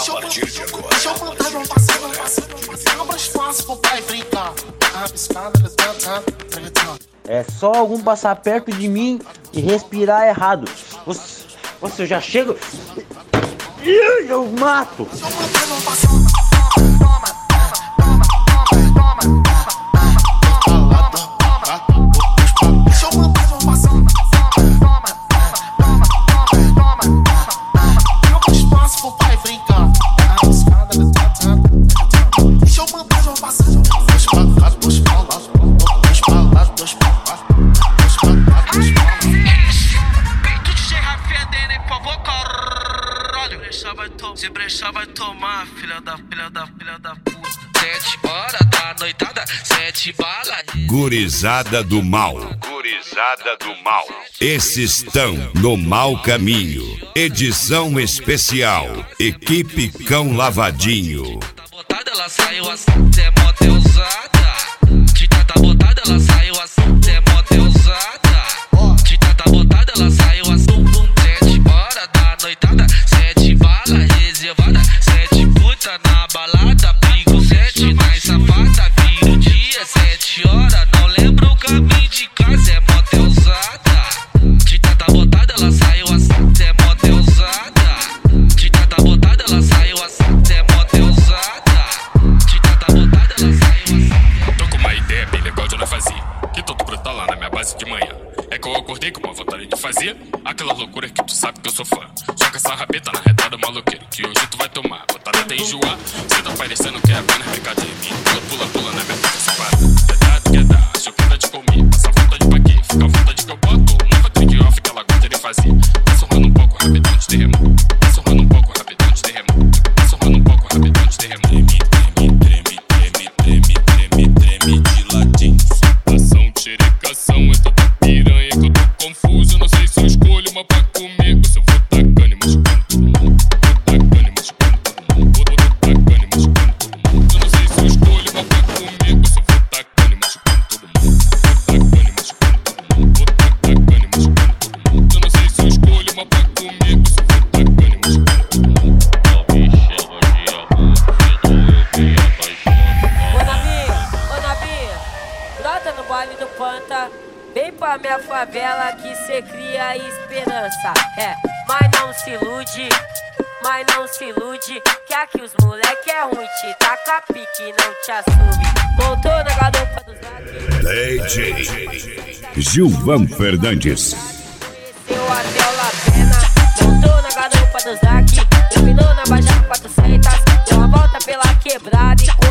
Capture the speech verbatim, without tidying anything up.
A partir de agora. Deixa eu contar, não passa, não passa. Abra espaço pro pai brincar. Rabiscada, levantando, tretando. É só algum passar perto de mim e respirar errado. Você, você já chega. Eu mato. Deixa eu contar, não passa. Toma, toma, toma, toma. Deixa eu contar, não passa. Toma, toma, toma, toma. Abra espaço pro pai brincar. Rabiscada, levantando, tretando. Deixa eu contar, não passa. Dois palas, dois palas, dois palas, dois palas, dois palas, dois palas. Peito de cheia fedendo, hein, por favor, caralho. Brechar vai tomar, se brechar vai tomar, filha da, filha da, filha da puta. Sete horas da noitada, sete balas. Gurizada do mal. Gurizada do mal. Esses estão no mau caminho. Edição especial. Equipe Cão Lavadinho. Tá botada, ela saiu assim, é motel usada. Tita tá botada, ela saiu assim, é motel usada. Tita tá botada, ela saiu assim. Sete horas da noitada, sete balas reservada. Sete puta na balada, pico sete nas safada. Vira o dia, sete horas, não lembro o caminho de casa, é motel usada. Tita tá botada, ela saiu assim, é motel usada. Tita tá botada, ela saiu assim, é motel usada. Tita tá botada, ela saiu assim. Tô com uma ideia bem legal de eu não fazer, que todo brotar lá na minha base de manhã. É que eu acordei com uma vontade de fazer aquela loucura que tu sabe que eu sou fã. Joga essa rabeta na retada maluqueiro, que hoje tu vai tomar. Botada até enjoar, cê tá parecendo que é apenas brincadeira. Pula, pula, pula na minha boca essa parada. É dado que é dar, achou que era de comer. Passa a vontade pra quê? Fica a vontade que eu boto. Nova trick off que ela gosta de fazer. Tá sorrando um pouco rapidão de terremoto. Tá sorrando um pouco rapidão de terremoto. Tá sorrando um pouco rapidão de terremoto. Treme, treme, treme, treme, treme, treme de latim. Ação, xerecação, é tanta piranha que eu tô confuso. Não sei se eu escolho uma pra comer ou se eu vou tacando e machucando todo mundo. Vou tacando e machucando todo mundo. Vou tacando e machucando todo mundo. Eu não sei se eu escolho uma pra comer ou se eu vou tacando e machucando todo mundo. Vou tacando e machucando todo mundo. Vou tacando e machucando todo mundo. Eu não sei se eu escolho uma pra comer ou se eu vou tacando e machucando todo mundo. Não me chama de amor, cedo eu me apaixono. Ô Nabi, ô Nabi, brota no baile do Panta. Vem pra minha favela que cê cria esperança. É, mas não se ilude, mas não se ilude, que aqui os moleque é ruim, te taca pique, não te assume. Montou na garupa dos lados. D J Gilvan Fernandes. Conheceu até o Lapena. Montou na garupa dos lados. Dominou na Baixa quatrocentos. Deu uma volta pela quebrada e